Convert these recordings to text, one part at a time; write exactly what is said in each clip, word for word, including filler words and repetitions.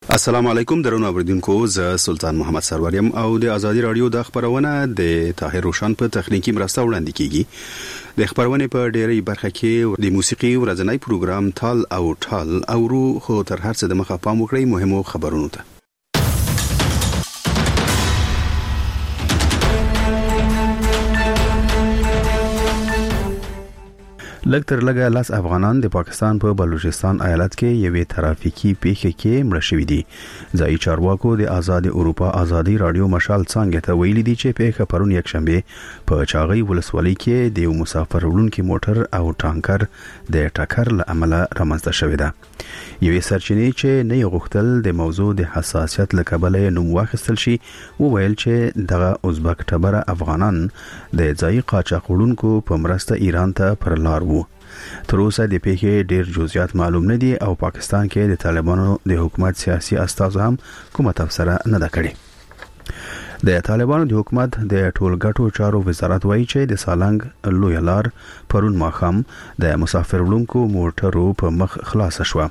السلام علیکم درنو اوریدونکو، زه سلطان محمد سروریم او د ازادي رادیو د خبرونه د طاهر روشن په تخنیکی مرسته وړاندې کیږي. د خبرونه په ډیری برخه کې د موسیقي ورځنی پروګرام تال او ټال او رو خو تر هر څه د مخه پام وکړئ مهمو خبرونو ته. لږ تر لږه لاس افغانان د پاکستان په بلوچستان ایالت کې یوې ترافیکي پیښه کې مړه شوي دي. ځایي چارواکو د آزاد اروپا ازادي رادیو مشال څنګه ته ویلي دي چې پیښه پرون یک شنبه په چاغي ولسوالۍ کې د مسافر وړونکي موټر او ټانکر د ټکر له امله رامنځته شوې ده. یوې سرچینې چې نه غوښتل د موضوع د حساسیت له کبله نوم واخیستل شي وویل چې دغه ازبک ټبره افغانان د ځایي قاچاق وړونکو په مرسته ایران ته پر لار وو. تر اوسه د پیښې ډیر جزئیات معلوم نه دي او پاکستان کې د طالبانو د حکومت سیاسي استازو هم کومه تفسیر نه ده کړې. د طالبانو د حکومت د ټولګټو چارو وزارت وایي چې د سالنګ لوی لار پرون ماخام د مسافر وړونکو موټرو په مخ خلاص شو.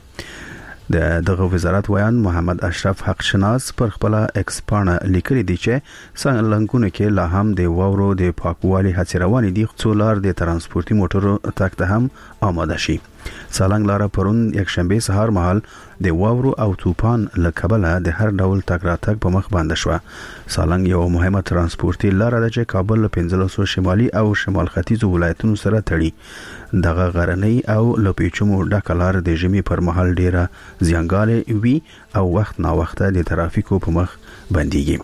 د دغه وزارت ویان محمد اشرف حق شناس پر خپل ایکس پاڼه لیکلي دي چې سالنګونه کې لا هم د واورو د پاکوالي هڅې روانې دي خو لار د ترانسپورتي موټرو تک ته هم آماده شي. سالنګ لار پرون یک شنبه سهار مهال د واورو او طوفان له کبله د هر ډول تګ راتګ په مخ باندې شو. سالنګ یو مهمه ترانسپورتي لار ده چې کابل له پنځلسو شمالي او شمال ختیځو ولایتونو سره تړي. دغه غرنۍ او لپیچمو ډکه لار د ژمي پر مهال ډیره زیانګاله وي او وخت نا وخت د ترافیکو په مخ بنديږي.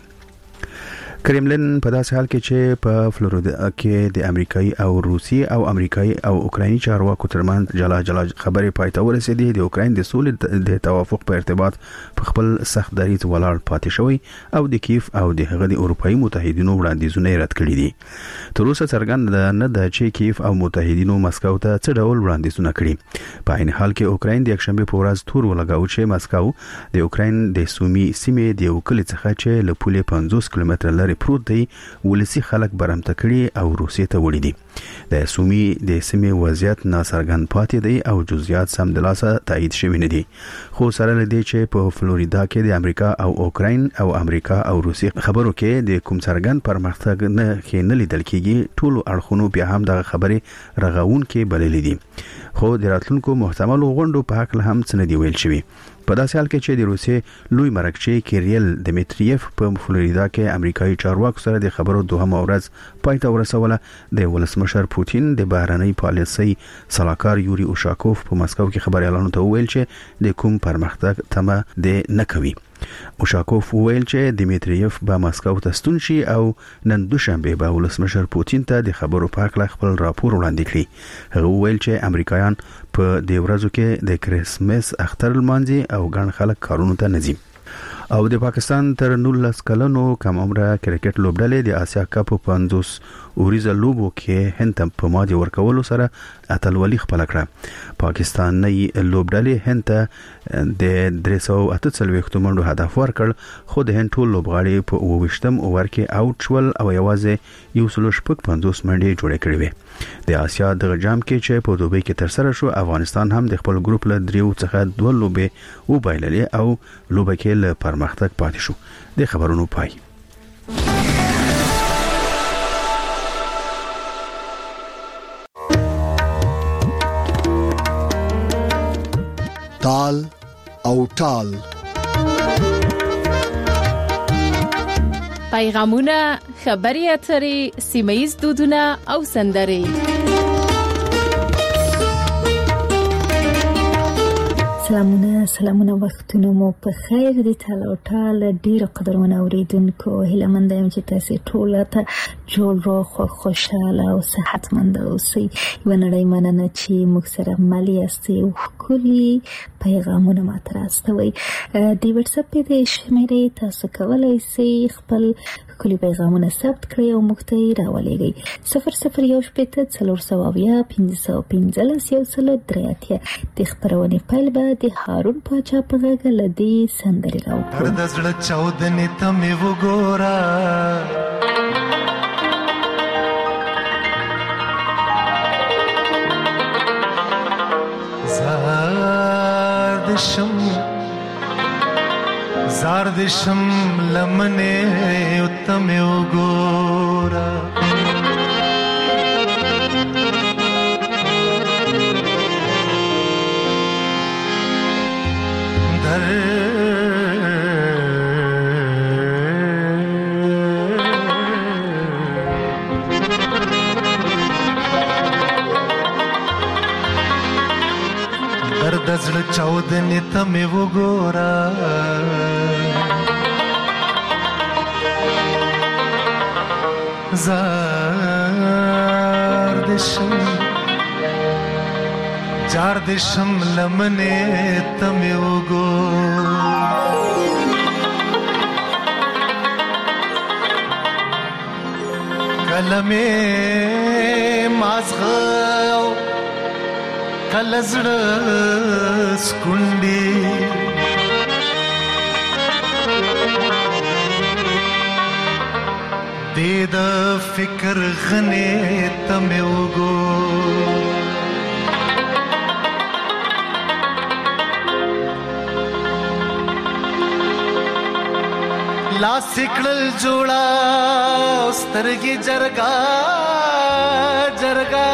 کرملین په داسې حال کې چې په فلوریدا کې د امریکایي او روسي او امریکایي او اوکرایني چارواکو ترمنځ جلا جلا خبرې پای ته ورسېدې، د اوکراین د سولې د توافق په ارتباط په خپل سخت دریځ ولاړ پاتې شوی او د کیف او د هغه د اروپאי متحدینو وړاندیزونه رد کړي دي. تر اوسه څرګند نه ده چې کیف او متحدینو مسکو ته څه ډول وړاندیزونه کړي. په عین حال کې اوکراین د یک شنبه په ورځ تور ولګاو چې مسکو د اوکراین د سومي سیمې د یو کلی څخه چې له پولې پنځوس کیلومتره لري پروت دی ولسی خلک برمته کړي او روسیې ته وړي دي. د سومي د سیمې وضعیت ناڅرګند پاتې دی او جزئیات سم د لاسه تایید شوي نه دي. خو سره لدی چې په فلوریدا کې د امریکا او اوکراین او امریکا او روسي خبرو کې د کوم څرګند پرمختګ نه کې نه لیدل کېږي، ټول اړخونو بیا هم دغه خبرې رغون کې بللې دي. خو د راتلونکو محتمل غونډو په حق له هم څه نه دی ویل شوی. په داسې حال کې چې د روسي لوی مرکچی کیریل دمیتریف په فلوریدا کې امریکایي چارواکو سره د خبرو دوهمه ورځ پای ته ورسوله، د ولسمشر پوتین د بهرنۍ پالیسۍ صلاحکار یوري اوشاکوف په مسکو کې خبريالانو ته ویل چې د کوم پرمختګ تمه د نه کوي. اوشاکوف ویل چې دمیتریف به مسکو ته ستون شي او نن دوشنبه به ولسمشر پوتین ته د خبرو په اړه خپل راپور وړاندې کړي. هغه ویل چې امریکایان په دې ورځو کې د کریسمس اختر لمانځي او ګڼ خلک کارونو ته نه ځي. او د پاکستان تر نولس کلنو کم عمره کرکټ لوبډلې د آسیا کپ په پنځوس اوریزه لوبو کې هند په ماده ورکولو سره اتلولي خپل کړه. پاکستاني لوبډلې هند د درې سوه اته څلوېښت منډو هدف ورکړ، خو د هند ټول لوبغاړي په اووه ویشتم اوور کې آوټ شول او یوازې یو سل شپږ پنځوس منډې جوړې کړې وې. د آسیا د جام کې چې په دوبۍ کې تر سره شو، افغانستان هم د خپل ګروپ له دریو څخه دوه لوبې وبایللې او لوبه کې له پرمختګ پاتې شو. د خبرونو پای. تال او ټال پیغامونه، خبري اترې، سیمایي دودونه او سندرې. سلامونه سلامونه وختونه مو په خیر دي. تال او ټال ډیر قدرمن اوریدونکو، هیله مند یم چې تاسو ټول ته جوړ روغ خوشاله او صحتمند اوسئ. یو نړۍ مننه چې موږ سره ملي استي او کلی پیغامونه ماته راستوي. د واتس اپ په شمیرې تاسو کولای شئ خپل کلی پیغامونه ثبت کړئ او موږ ته راولېږئ. صفر صفر یو شپېته څلور سوه اویا پنځه سوه پنځلس یو سل درې اتیا. د خپرونې پیل به د هارون پاچا په غږ له دې سندرې راوړو. د زړه چاودنې ته مې وګوره، زاد شم زار دشم لمنه اتمه وګورا در درد زړه چاودنې ته مې وګوره زار دشم جار دشم لمنې ته مې وګوره کله مې مازغه کله زړه سکونډي دې د فکر غنې ته مې وګوره لاس کړل جوړا سترګې جرګا جرګا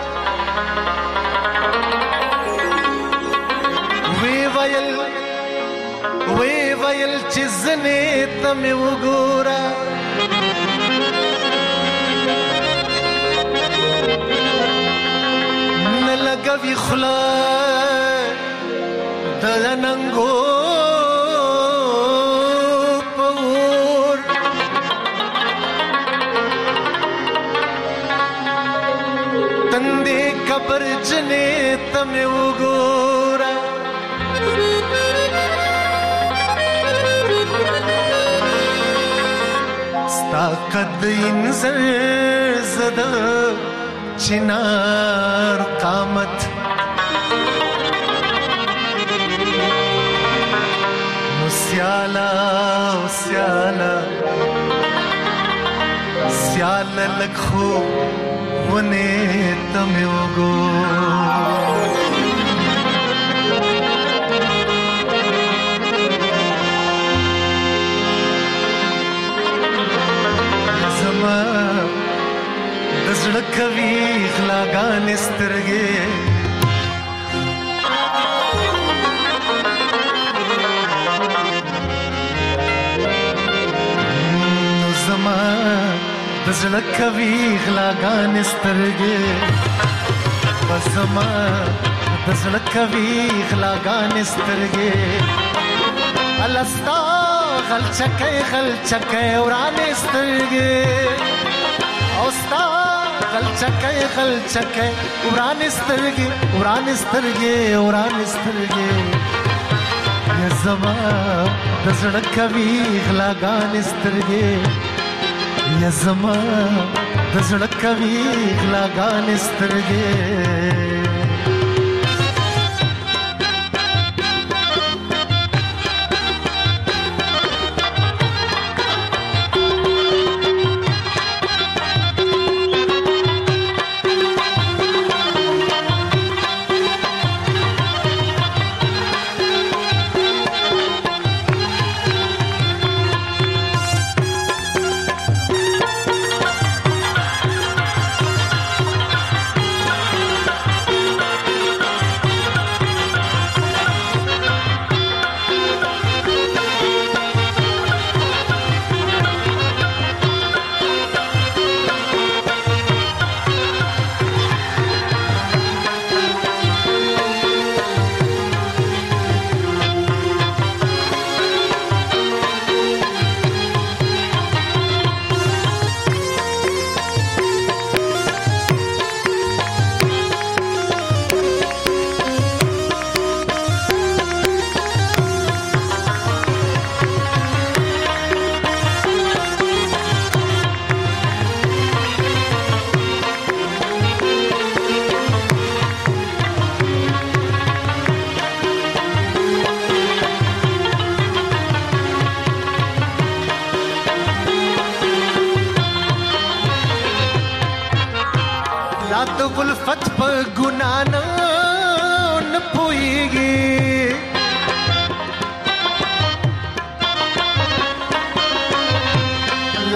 وی ویل وی ویل چې زنې ته مې وګوره نه لګوي خوله د ننګو پر جنې ته مې وګوره ستا قد انځر زده چنار قامت نو سیالا سیالا سیالا لږ خو ونه ته مې وګوره زما د زړه کوي غلاګانې سترګې نو زما د زړه کوي غلاګانې سترګې بس زما د زړه کوي غلاګانې سترګې الستا غلچکې غلچکې ورانې سترګې او ستا غلچکې غلچکې ورانې سترګې ورانې سترګې ورانې سترګې یا زما د زړه کوي غلاګانې سترګې یا زما د زړه کوي غلاګانې سترګې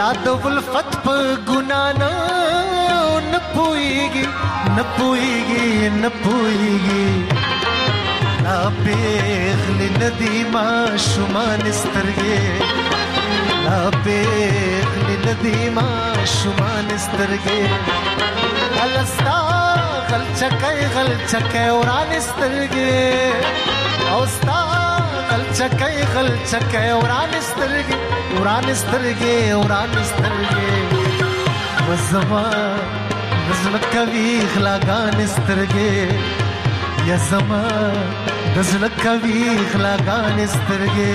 لا د ولفت په ګنا نه نه پويږي نه پويږي نه پويږي لا پیغلی ندی ما شمان سترګې لا پیغلی ندی ما شمان سترګې الستا غل چکای غل چکای وران سترګې او ستا غل چکای غل چکای وران سترګې وران سترګې وران سترګې وزما نزل کوي خلاګان سترګې یا زما نزل کوي خلاګان سترګې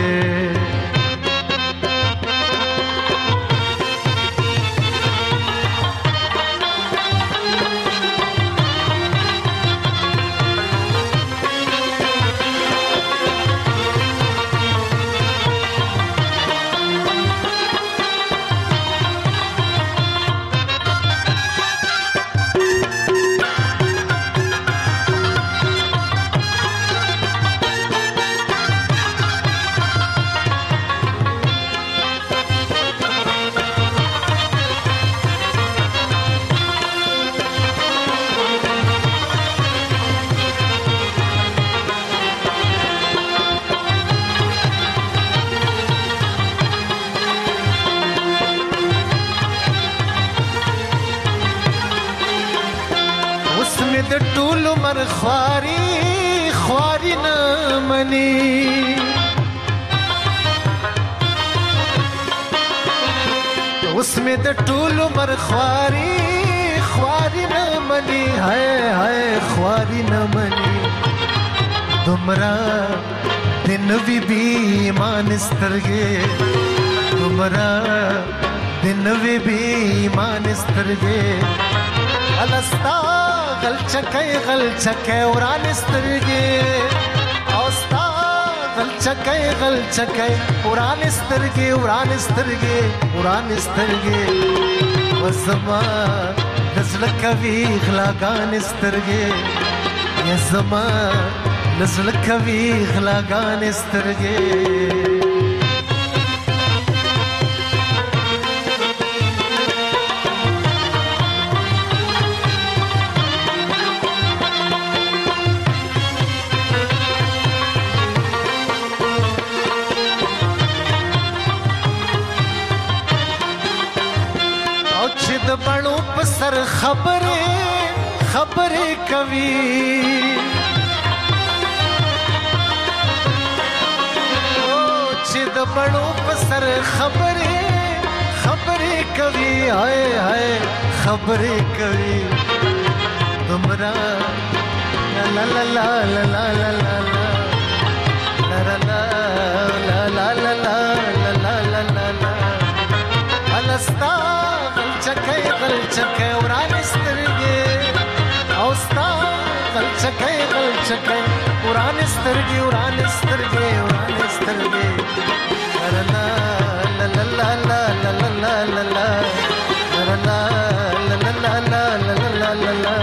د ټول مر خواري خواري نه مني اوس مې د ټول مر خواري خواري نه مني هاي هاي خواري نه مني تمرا دن وی بي مان سترګې تمرا دن وی بي مان سترګې الستا غل چکای غل چکای وران سترګې او ستا غل چکای غل چکای وران سترګې وران سترګې وران سترګې وزما نزل کوي خلاګان سترګې یا زما نزل کوي خلاګان سترګې بڼو په سر خبره خبره کوي او چې د بڼو په سر خبره خبره کوي هاي هاي خبره کوي تمرا لا لا لا لا لا لا لا لا لا لا لا لا لا الستا چکای غل چکای وران سترګې او ستا غل چکای غل چکای وران سترګې وران سترګې وران سترګې لا لا لا لا لا لا لا لا لا لا لا لا لا لا لا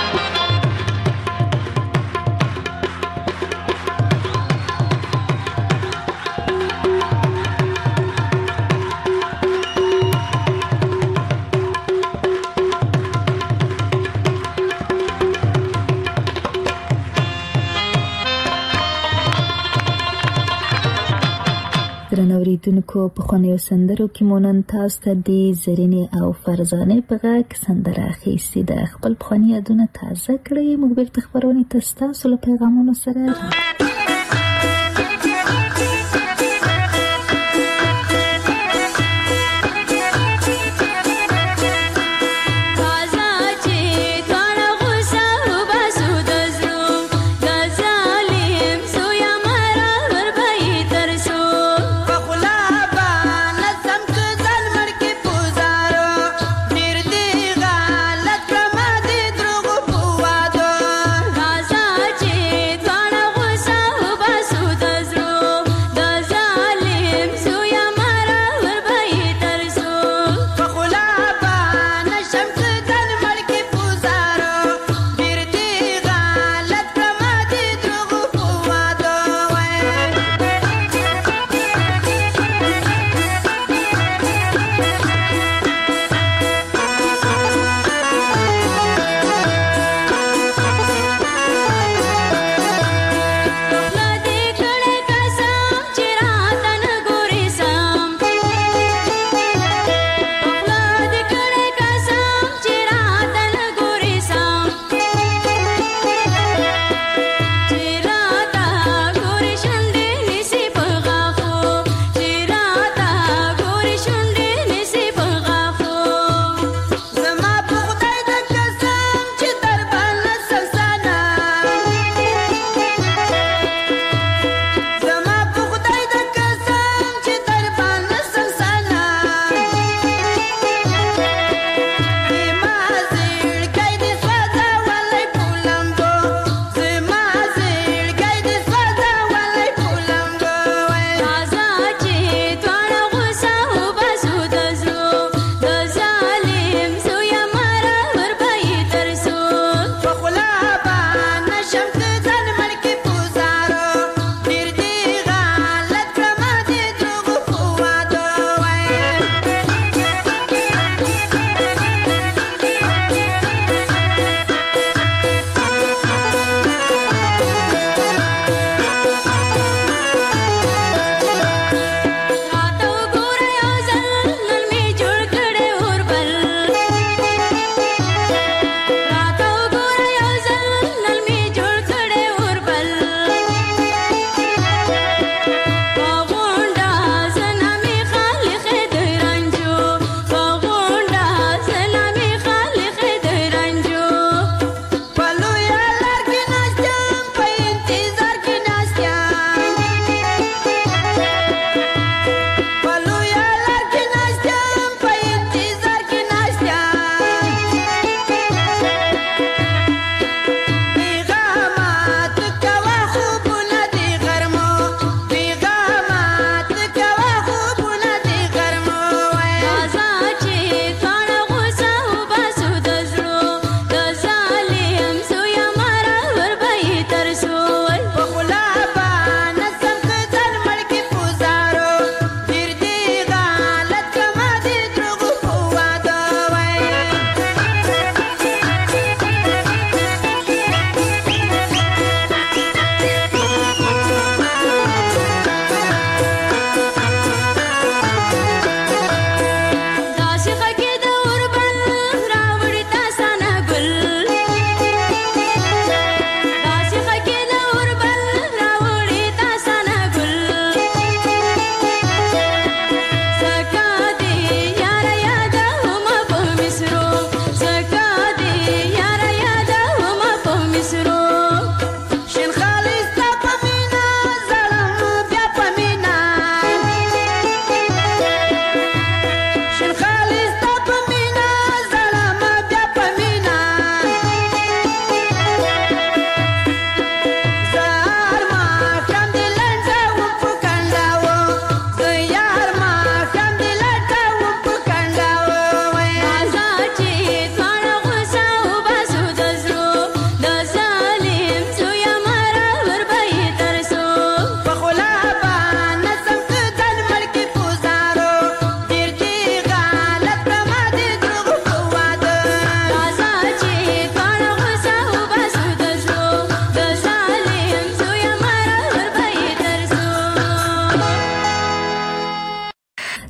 درنوریدونکو په خوانیو سندرو کې مونږ تاسو ته د زرینې او فرزانه په غږ سندره اخیستې ده خپل خواني یادونه تازه کړئ موږ بیرته خبرونه تاسو له پیغامونو سره Gaza,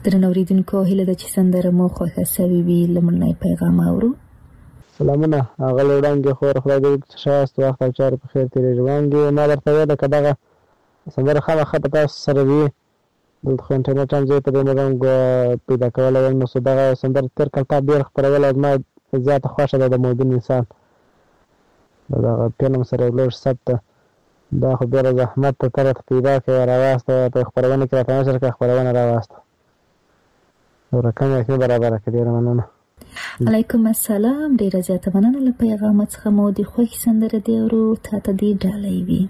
درنو اوریدونکو هیله ده چې سندره مو خوښه شوې وي. لمړنی پیغام اورو. سلامونه اغلی وړانګې خور خدای دې شاست وخت او چارې په خیر تېرېږي. وړانګې ما درته ویله که دغه سندره خامخا په تاسو سره وي دلته خو انټرنېټ هم زه په دې مدام پیدا کولی یم، نو څو دغه سندره تېر کال تا ډېر خپروله، زما زیاته خوښه ده د موجود انسان د دغه فلم سره یو لږ ثبت دا خو ډېره زحمت ته ته راته پیدا کړې راواستوه په خپرونه کې راته نشر کړه خپرونه راواستوه او رقم یې برابره کړه. ډېره مننه. علیکم السلام. ډېره زیاته مننه له پیغامه څخه مو د خوښې سندره دې اورو تا ته دې ډالۍ وي.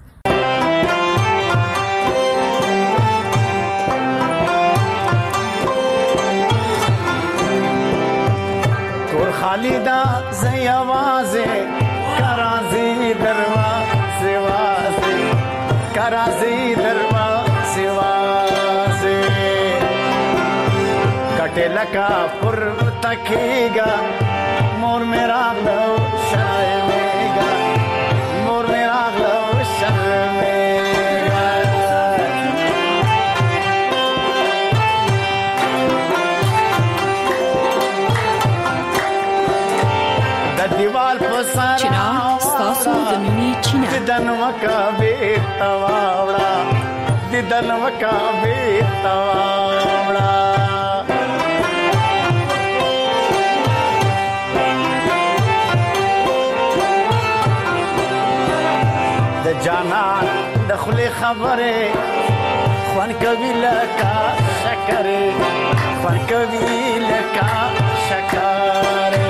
کور خالی دا زی آوازه کرازی دروازه وازه کرازی دروازه وازه کٹے لکا پر تکیگا مور میرا لو شرمیگا مور میرا لو شرمیگا دا دیوال پسارا چنا ستاسو د مینې چنا دیدن وکا بیتا واوڑا دیدن وکا بیتا واوڑا د جانان دخل خبره خوان کوي لکا شکره خوان کوي لکا شکره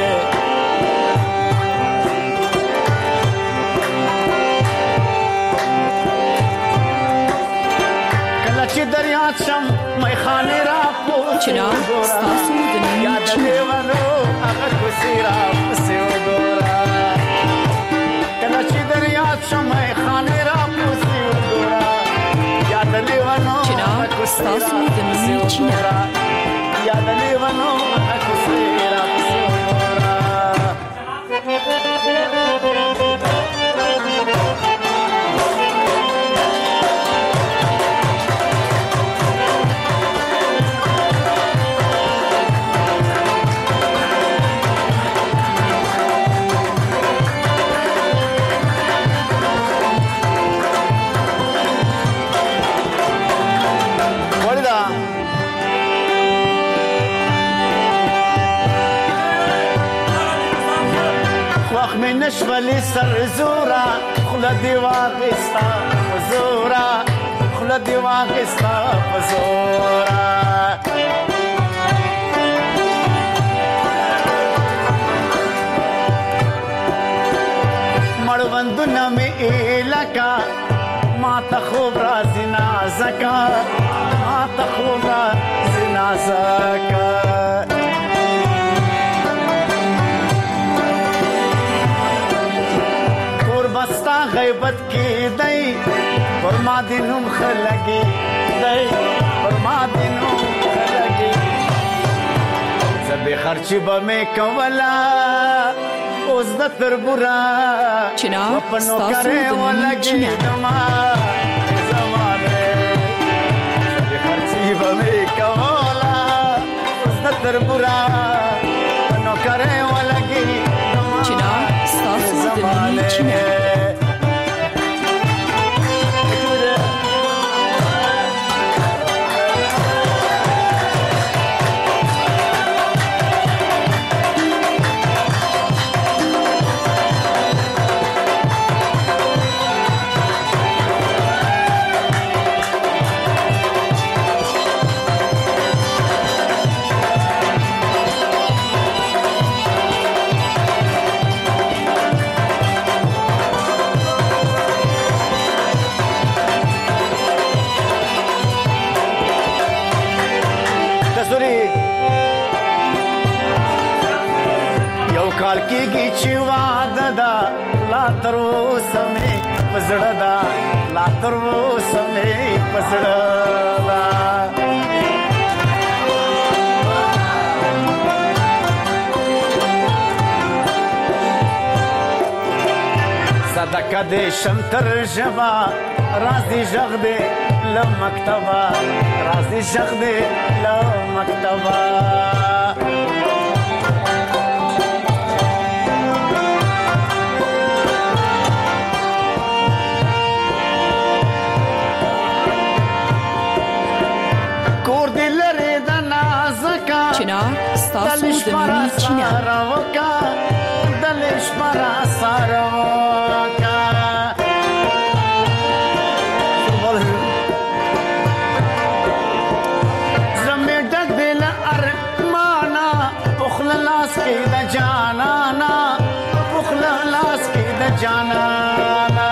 کله چې دریات شم مې خانه را پوه چنا ستاسو د مینې چنا دیوانو هغه کوسیرا پسې وګورا کله چې دریات شم مې خانه را پوه وګورا یاد لیوانو چنا ستاسو د مینې چنا یاد لیوانو هغه کوسیرا پسې وګورا نشغلي سر زورا خلدي واقستا زورا خلدي واقستا زورا مړوندونه مې الکا ما ته خوب راځي نازکا ما ته خوب راځي نازکا بستا غیبت کی دی پر ما دینم خلگی دی پر ما دینم خلگی زبی خرچی با می کولا اوز دا تربورا چنا وپنو کرے ولگی دما زمانے زبی خرچی با می کولا اوز دا تربورا وپنو کرے ولگی دما چنا ستاسو د مینې چنا کال کېږي چې واده ده لا تر اوسه مې په زړه ده لا تر اوسه مې په زړه ده صدقه دې شم تر ژبه راز دې غږ دې له مکتبه راځي شیخ دی له مکتبه کور دی لري د نازکا چنار ستاسو د مینې چینه دلش مرا ساروکا زمي دل ارمانا بخل لاس کی د جانانا بخل لاس کی د جانانا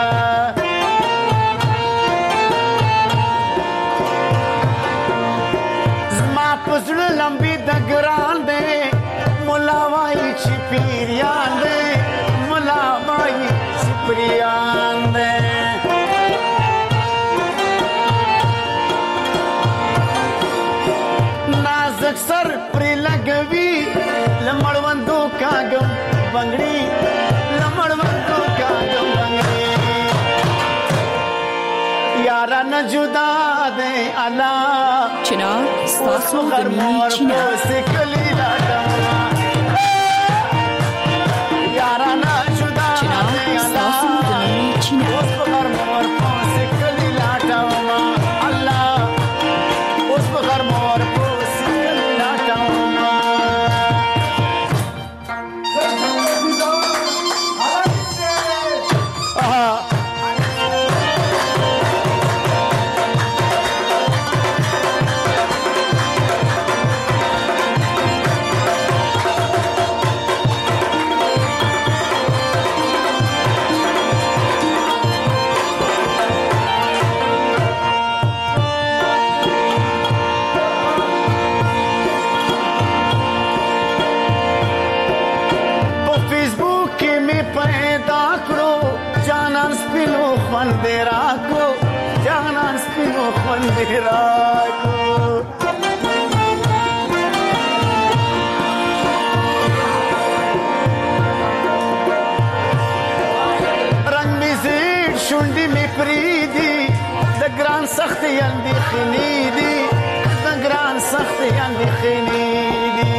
زما پزړه لمبي د ګران دې مولا وای چې پیریان دې مولا وای چې پیریان دې نازک سر پر لګوي لمړوندو کاګم بنگړي لمړوندو کاګم بنگړي یارا نه جدا دې الا چنار ستاسو د مینې چینه سکلی لاټم یارا نه جدا دې الا ستاسو د مینې چینه اوس په غر مور په سکلی لاټم الله اوس په غر مور په سکلی لاټم خندرا کو جانان سپینو خندرا کو رنگ می زیډ شونډې می پریدي د ګران سخت یاندې خنې دي د ګران سخت یاندې خنې دي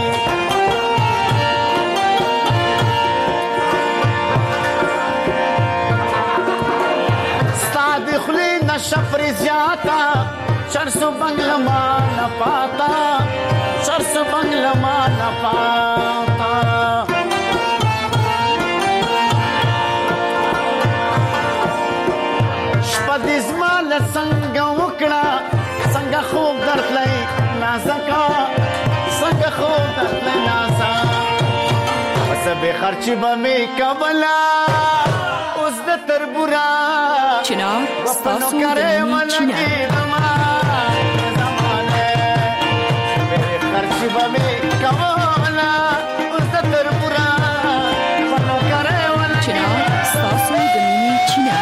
شفر زیاتا چرسو بنگلما نپاتا چرسو بنگلما نپاتا شپدیز مال سنگ وکڑا سنگ خوب درتلی نازکا سنگ خوب درتلی نازا وسبی خرچی بمی کبلا اوز د تربورا چنار ستاسو د مینې چینه خرچی بمی کبلا اوز د تربورا چنار ستاسو د مینې چینه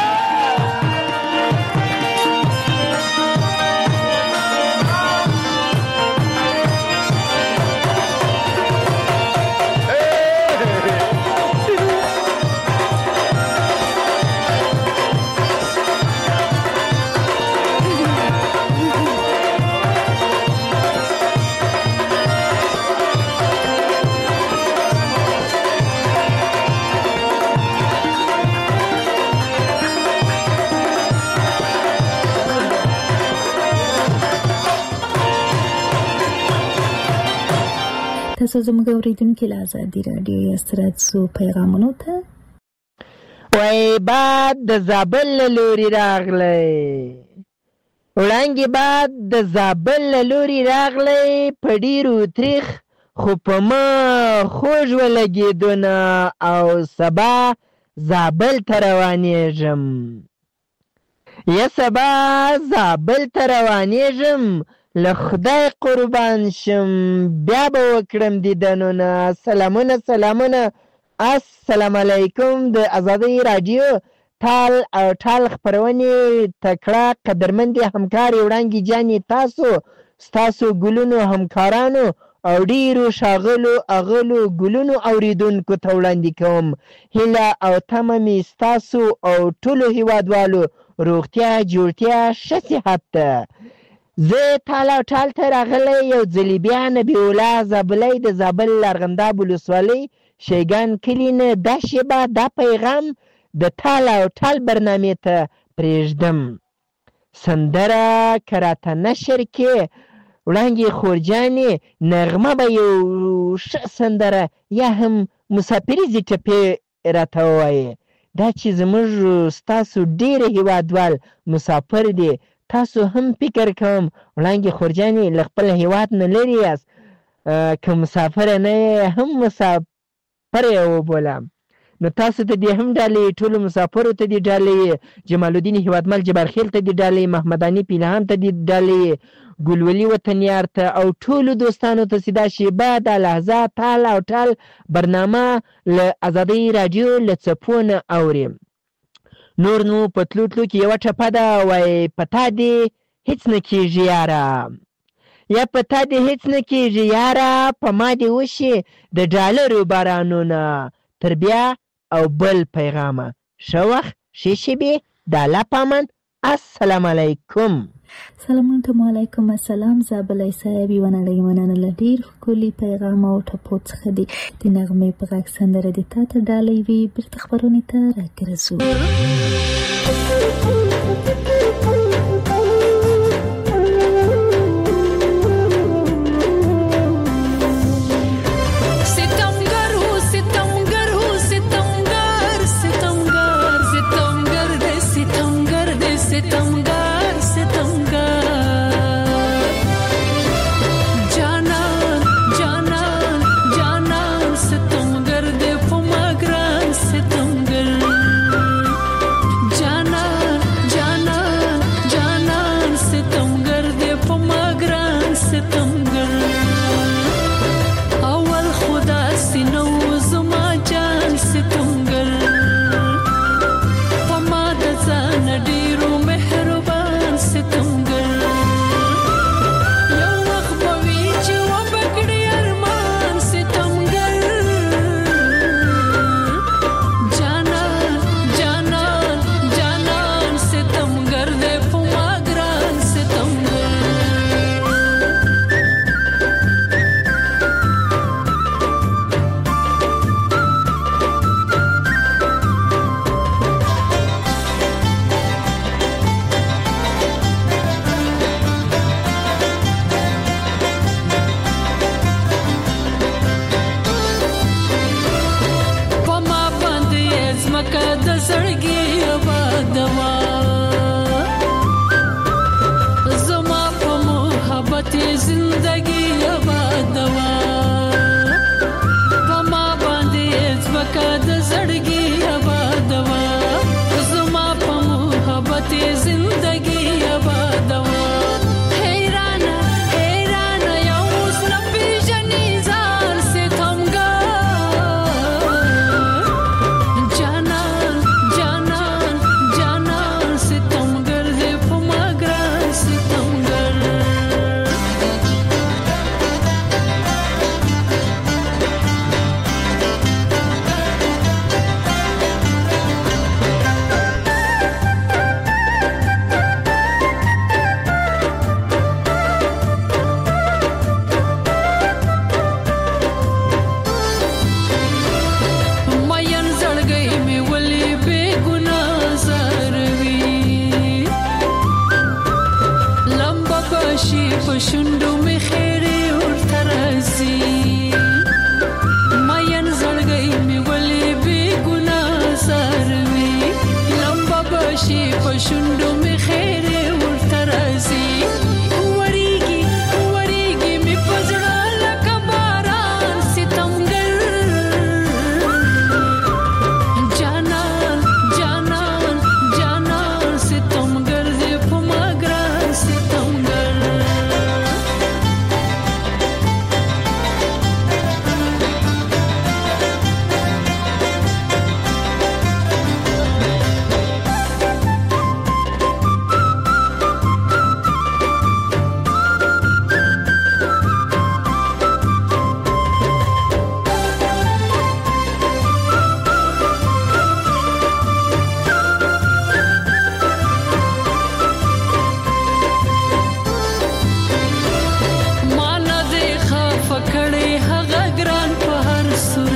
تاسو زموږ اوریدونکو له ازادي راډیو یا ستراتسو پیغامونو ته وای باد د زابل له لوري راغلی وړانګې باد د زابل له لوري راغلی په ډېرو تریخ خو په ما خوږ ولګېدونه او سبا زابل ته روانېږم یا سبا زابل ته روانېږم له خدای قربان شم بیا به وکړم دیدنونه سلامونه سلامونه السلام علیکم د ازادۍ راډیو ټال او ټال خپرونې تکړه قدرمندې همکارې وړانګې جانې تاسو ستاسو ګلونو همکارانو او ډیرو ښاغلو اغلو ګلونو اوریدونکو ته وړاندې کوم هیله او تمه مې ستاسو او ټولو هیوادوالو روغتیا جوړتیا ښه صحت ته. زه تال او ټال ته راغلی یو ځلې بیا نبي الله زابلی د زابل ارغنداب ولسوالۍ شیګان کلي نه دا شیبه دا پیغام د تال او ټال برنامې ته پرېږدم. سندره که راته نشر کې وړانګې خورجانې نغمه به یو ښه سندره یا هم مسافریزې ټپې راته ووایې. دا چې زموږ ستاسو ډېره هیوادوال مسافر دي، تاسو هم فکر کوم وړانګې خورجانې له خپل هیواد نه لرې یاست، که مسافره نه یې هم مسافر یې وبوله. نو تاسو ته دې هم ډالۍ، ټولو مسافرو ته دې ډالۍ، جمال الدین هیوادمل جبارخیل ته دې ډالۍ، محمداني پیلهان ته دې ډالۍ، ګلولي وطنیار ته او ټولو دوستانو ته چې دا شیبه دا لحظه تال او ټال برنامه له ازادۍ راډیو له څپو نه اوري. نور نو په تلو تلو کې یوه ټپه ده، وایي په تا دې هېڅ نه کېږي یاره، یا په تا دې هېڅ نه کېږي یاره، په ما دې وشي د ډالرو بارانونه. تر بیا او بل پیغامه ښه وخت ښې شېبې د الله په امان. السلام علیکم. سلامونه ته علیکم السلام. زابلی صاحب یوه نړۍ مننه له ډېر ښکلي پیغام او ټپو څخه دي. د نغمې په غږ سندره دې تا ته ډالۍ وي. بېرته خپرونې ته راګرځو.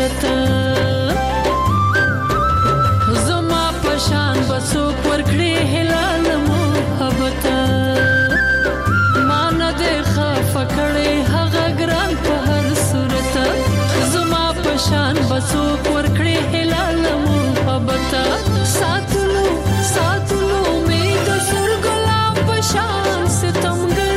صورت زما پشان بسو پرکړې هلال محبت مان دې خفکړې هغه ګران په هر صورت زما پشان بسو پرکړې هلال محبت ساتلو ساتلو می د سر ګلاب پشان ستمګر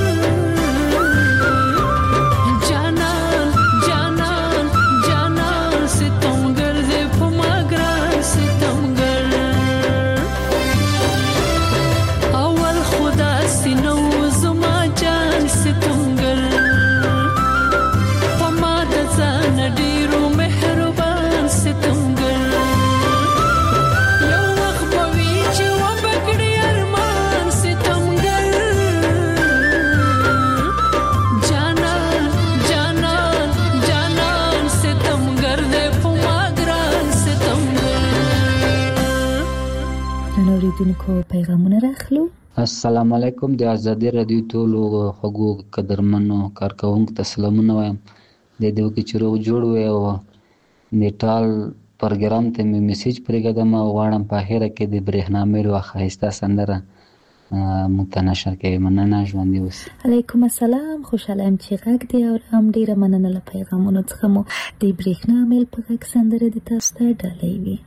اوریدونکو پیغامونه راخلو. السلام علیکم د ازادي رادیو ټولو خوږو قدرمنو کارکونکو ته سلامونه وایم. د دې وکړي چې روغ جوړ وي او نیټال پروګرام ته مې میسج پرېږدم او غواړم په اخره کې د برېښنا میل او ښایسته سندره متنشر کوي. مننه، ژوندي اوسئ. علیکم السلام، خوشحاله یم چې غږ دی اورم. ډېره مننه له پیغامونو څخه مو د برېښنا میل په غږ سندره د تاسو ته ډالۍ وي.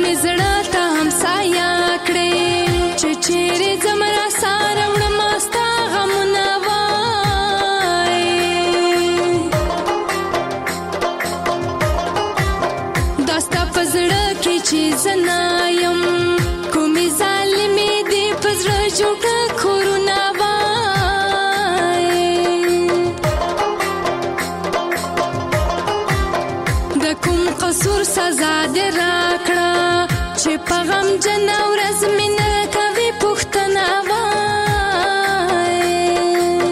مې زړه ته همسايه کړې چې چیرې ځم راسره وړم ستا غمونه وایې دا ستا په زړه کې چې زه نه یم کومې ظالمې دې په زړه جوړ کړه کورونه قصور سزا دې راکړه چې په غم جن ورځ مې نه کوي پوښتنه وایې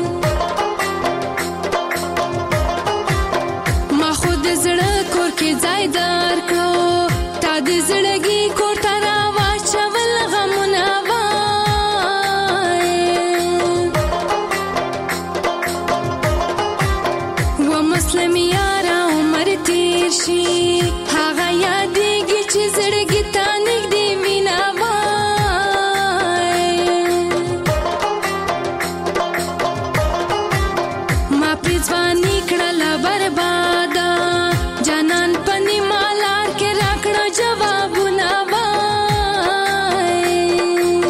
ما خو د زړه کور کې ځای درکړو تا د زړګي کور ته راواچول غمونه وایې و مسلم یاره عمر تیر شي هغه یادېږي چې زړګي ته نږدې وینه وایې ما پرې ځواني کړله برباده جانان په نیمه لار کې راکړه جوابونه وایې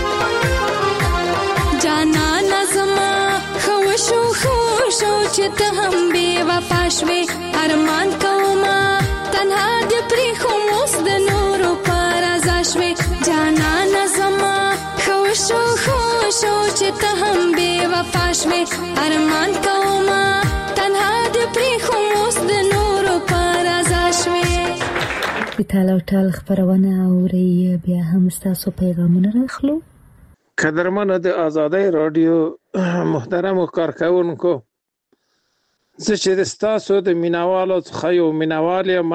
جانانه زما ښه وشو ښه وشو چې ته هم بې وفا شوې ارمان کومه تنها دې پرېښوم اوس د نورو په رضا شوې جانانه زما ښه وشو ښه وشو چې ته هم بې وفا شوې ارمان کومه تنها دې پرېښوم اوس د نورو په رضا شوې د تال او ټال خپرونه اورئ بیا هم ستاسو پیغامونه راخلو قدرمنو د آزادۍ راډیو محترمو کارکوونکو زه چې د ستاسو د مینوالو څخه یو مینوال یم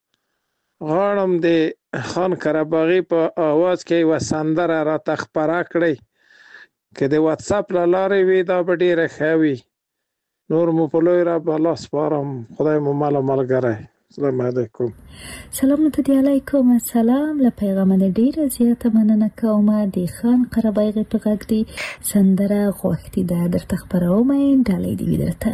غواړم د خان قرهباغي په آواز کې یوه سندره راته خپره کړئ که د واتساپ له لارې وي دا به ډېره ښه وي نور مو په لوی رب الله سپارم خدای مو مل و ملګری السلام علیکم سلامونه ته علیکم السلام له پیغامه ډیره زیاته مننه کوم د خان قرهباغي په غږ دی سندره غوښتې ده درته خپروم ډالۍ دې وي درته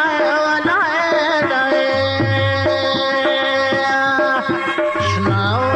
Now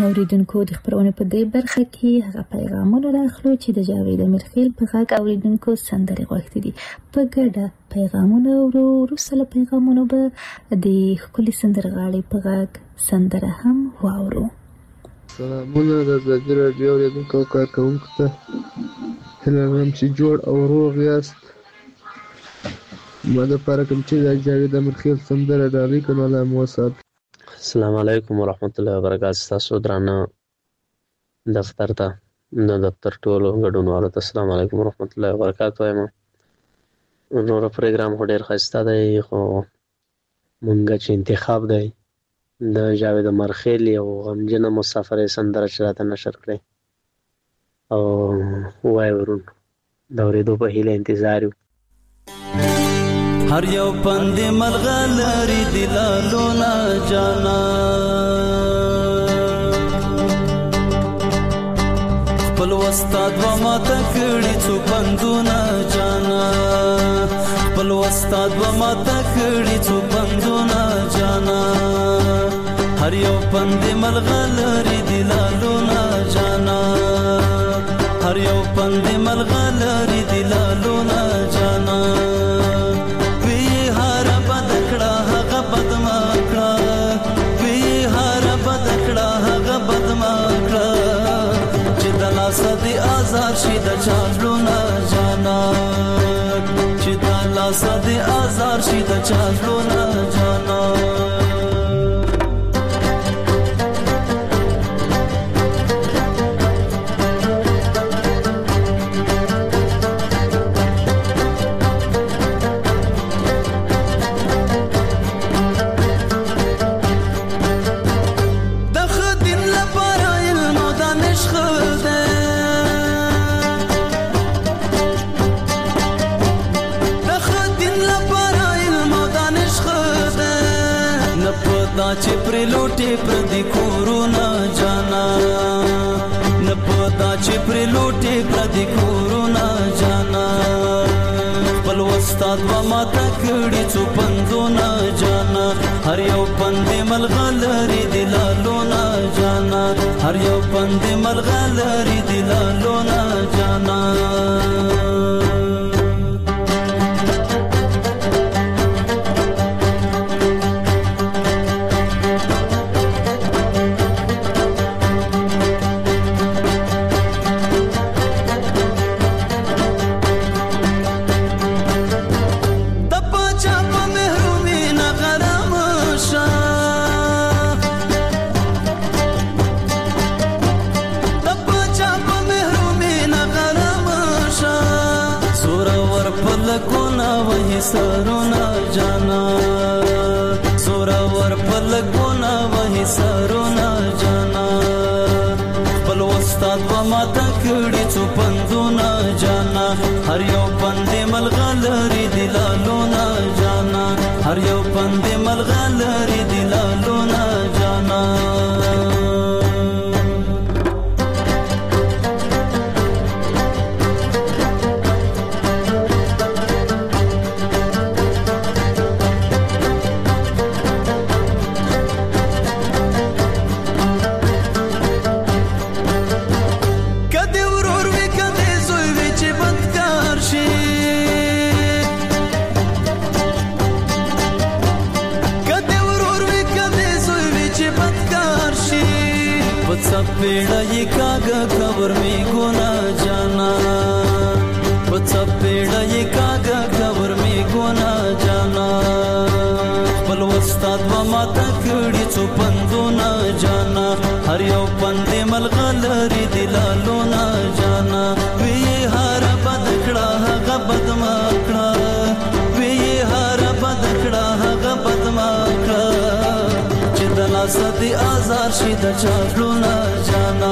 ګران اوریدونکو د خبرونې په دې برخه کې هغه پیغامونه راخلو چې د جاوید امیرخیل په غږ اوریدونکو سندرې غوښتي دي. په ګډه پیغامونه ورو وروسته له پیغامونو به د ښکلي سندرغاړې په غږ سندره هم واورو. سلامونه د ازادي راډیو اوریدونکو او کارکوونکو ته هیله لرم چې جوړ او روغ یاست. ما دپاره کوم چې د جاوید امیرخیل سندره ډالۍ کنو الله مو وساتي. السلام علیکم ورحمت الله وبرکاته. ستاسو درانه دفتر ته د دفتر ټولو ګډونوالو ته السلام علیکم ورحمت الله وبرکاته وایم. نور پروګرام خو ډېر ښایسته دی خو مونږ چې انتخاب دی د جاوید امیرخیل یو غمجنه مسافرۍ سندره چې راته نشر کړې او وایي ورون د اورېدو په هیله انتظار یو. هر یو پندې ملغلري دلالونه جانا خپل استاد و ماته کړي څو پندونه جانا خپل استاد و ماته کړي څو پندونه جانا هر یو پندې ملغلري دلالونه جانا هر یو پندې ملغلري دلالونه جانا صدی آزار شي د چازلونه جانا چې د الله صدی آزار شي د چازلونه جانا چې پر لوټي پر دې کورونه جانا نه پتا چې پر لوټي پر دې کورونه جانا خپل استاد و ماته کړي څو پندونه جانا هر یو پندې ملغلري دلالونه جانا هر یو پندې ملغلري دلالونه جانا سرونا جانا سورا ور پلګونا وਹੀ سرونا جانا خپل استاد و ماته کړي څو پندونه جانا هر یو پندې ملغلري دلالونه جانا هر یو پندې ملغلري دلالونه جانا पेड़ा ये कागा खबर में गोना जाना बच्चा पेड़ा ये कागा खबर में गोना जाना पल वस्ताद व माता कड़ी चो पंदो ना जाना हर यो पंदे मलगलरी दिलालो ना जाना वे ये हारा बदकड़ा हगा बदमाकड़ा वे ये हारा बदकड़ा हगा बदमाकड़ा चिदला सदी आजार शिद चालूना जाना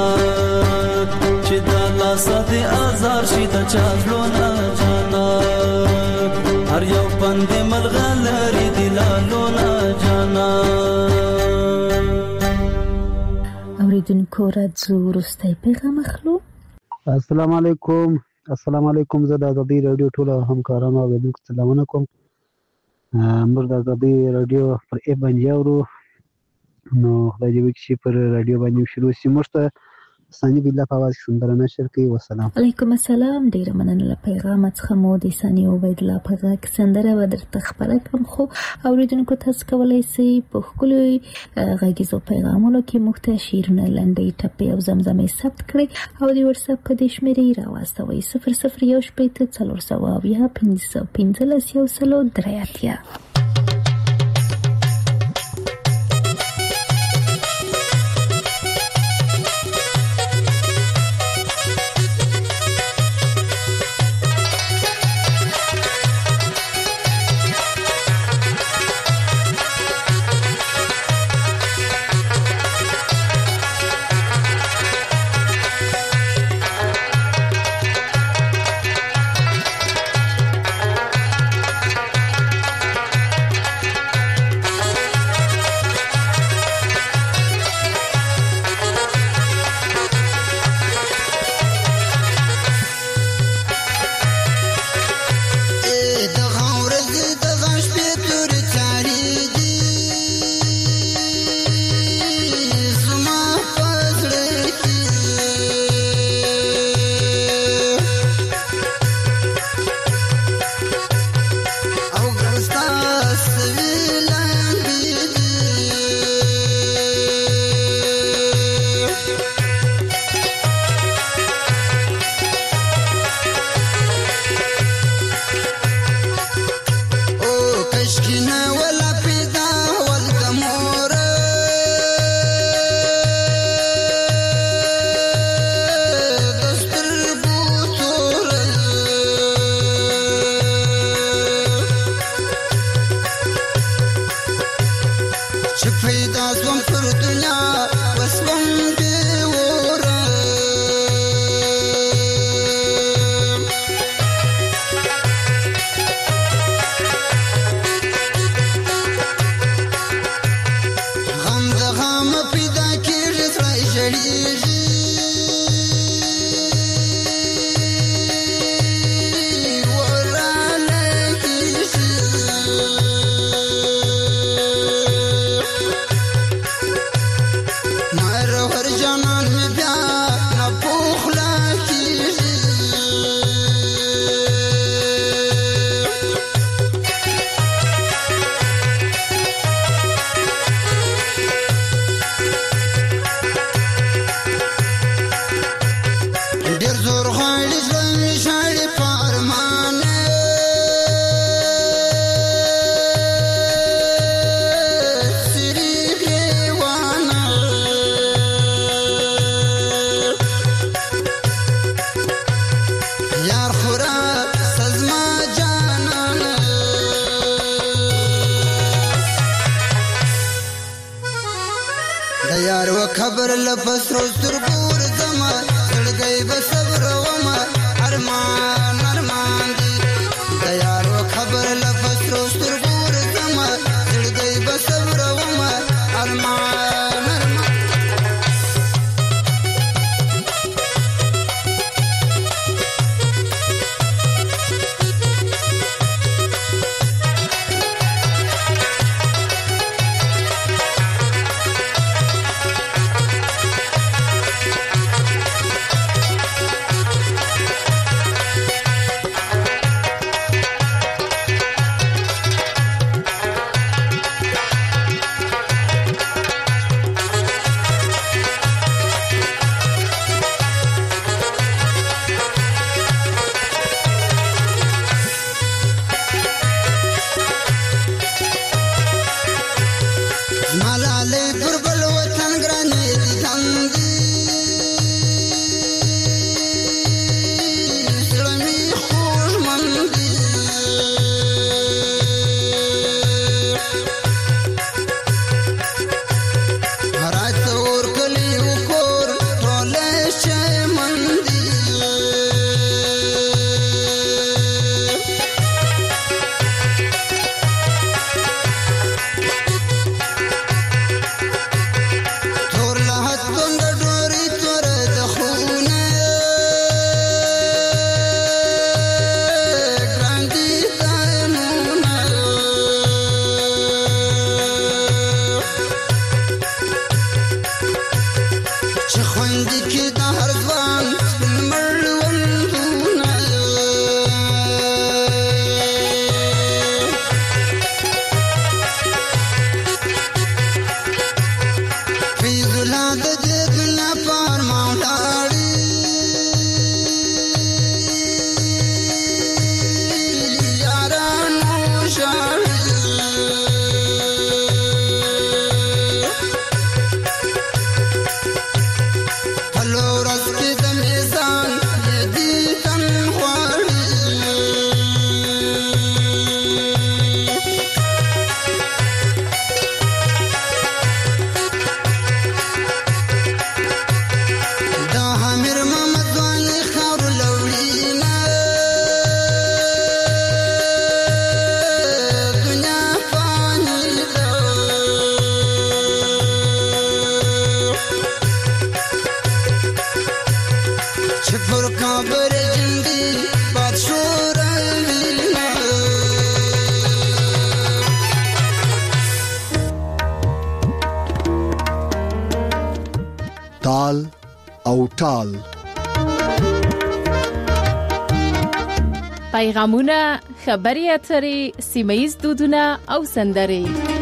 चिदला सदी आजार शिद चालूना जाना हर यो पंदे मलगलरी दिलालो ना जाना اوریدونکو راځو وروستی پیغام اخلو. السلام علیکم. السلام علیکم. زه د ازادي رادیو ټول همکارانو او اوریدونکو سلامونه کوم. موږ د ازادي رادیو پر ای باندې اورو نو خدای دې وکړي چې پر رادیو باندې شروع شي. موږ ته ثاني بالله په اواز سندره نشر کوي. والسلام علیکم السلام. ډیره مننه له پیغام څخه مو د ثاني عبید الله په غږ سندره و درته خبره کړم. خو اوریدونکو تاسو کولی شئ په خپلو غږیزو پیغامونو کې موږ ته شعرونه لنډۍ ټپې او زمزمې ثبت کړئ او د واتساپ کډې شمېرې راواستوئ صفر صفر یو شپېته څلور سوه اویا پنځه سوه پنځلس یو سلو درې اتیا. تال او ټال. پیغامونه، خبري اترې، سیمه ییز دودونه او سندرې